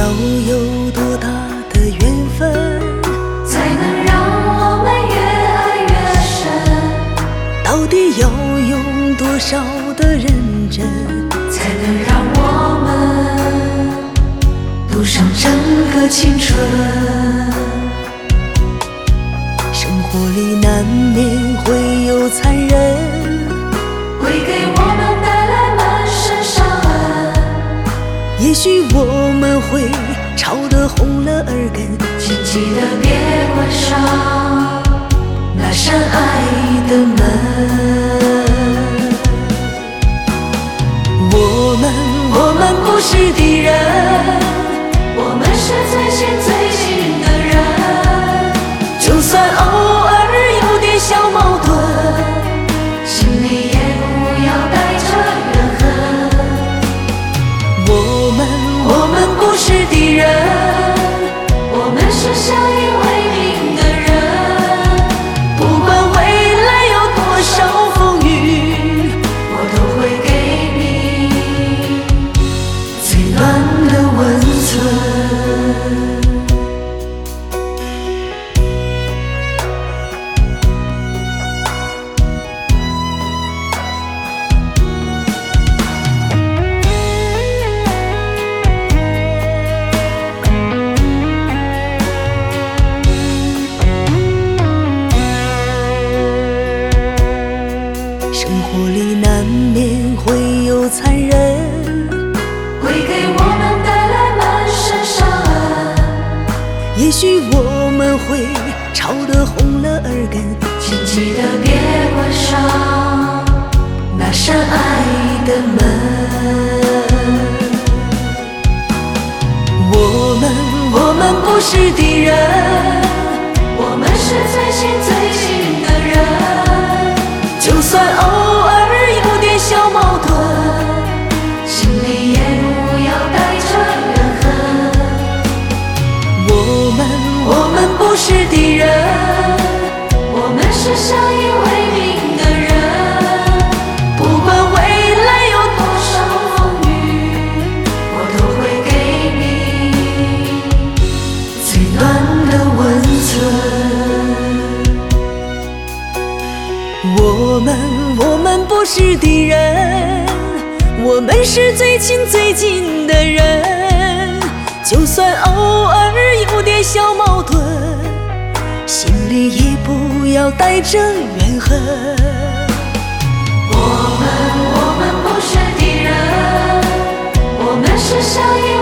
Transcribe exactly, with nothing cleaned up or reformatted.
有多大的缘分， 才能让我们越爱越深？ 到底要用多少的认真， 才能让我们赌上整个青春？ 生活里难免会有残忍， 会给我们带来满身伤痕。 也许我们会吵得红了耳根， 请记得别关上那扇爱的门。 我们我们不是敌人，我们是最亲最近的人。 就算偶尔有点小矛盾， 心里也不要带着怨恨。 我们我们不是敌人，我们是相依为命的人。 不管未来有多少风雨， 我都会给你最暖的温存。 生活里难免会有残忍， 会给我们带来满身伤痕。 也许我们会吵得红了耳根， 请记得别关上那扇爱的门。 我们我们不是敌人，我们是最亲最近的人。 就算偶尔有点小矛盾， 心里也不要带着怨恨。 我们我们不是敌人，我们是相依为命的人。不管未来有多少风雨，我都会给你最暖的温存。 我们我们不是敌人，我们是最亲最近的人。就算偶尔有点小矛盾，心里也不要带着怨恨。 我们我们不是敌人，我们是相依